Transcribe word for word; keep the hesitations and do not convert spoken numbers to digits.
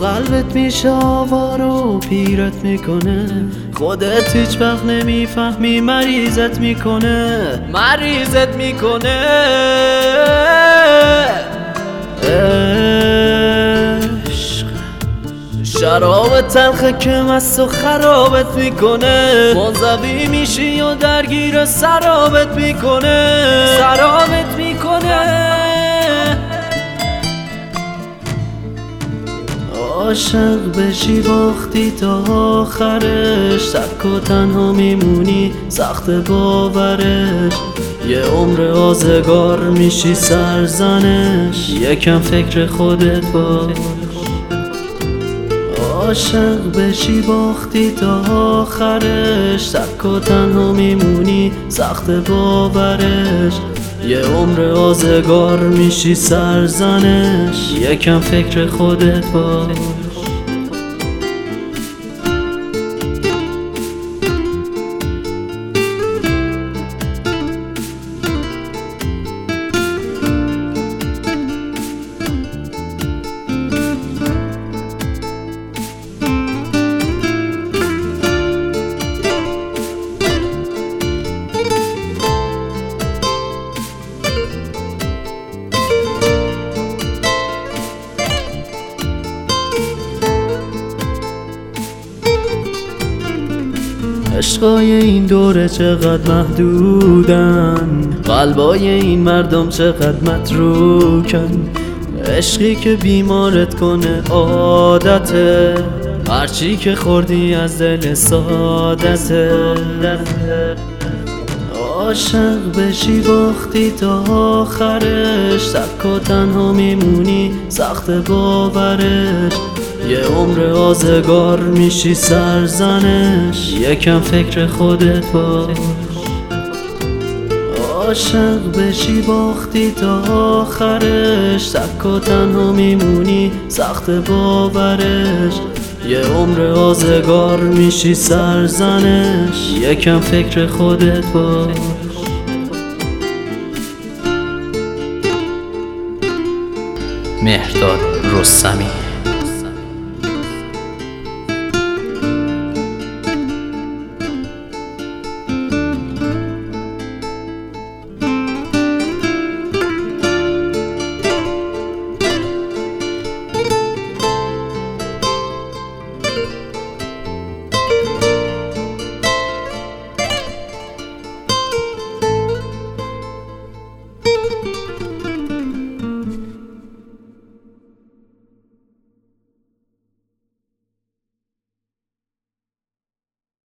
قلبت میشه آوار و پیرت میکنه، خودت هیچ وقت نمیفهمی مریضت میکنه مریضت میکنه. عشق شراب تلخه که مست و خرابت میکنه، منزوی میشی و درگیر سرابت میکنه سرابت میکنه. عاشق بشی باختی تا آخرش، تک و تنها میمونی سخت باورش، یه عمر آزگار میشی سرزنش، یکم فکر خودت باش. عاشق بشی باختی تا آخرش، تک و تنها میمونی سخت باورش، یه عمر آزگار میشی سرزنش، یکم فکر خودت باش. عشقای این دوره چقدر محدودن، قلبای این مردم چقدر متروکن، عشقی که بیمارت کنه عادته، هرچی که خوردی از دل سادته. عاشق بشی باختی تا آخرش، تک و تنها میمونی سخت باورش، یه عمر آزگار میشی سرزنش، یکم فکر خودت باش. عاشق بشی باختی تا آخرش، تک و تنها میمونی سخت باورش، یه عمر آزگار میشی سرزنش، یکم فکر خودت باش. مهرداد رستمی.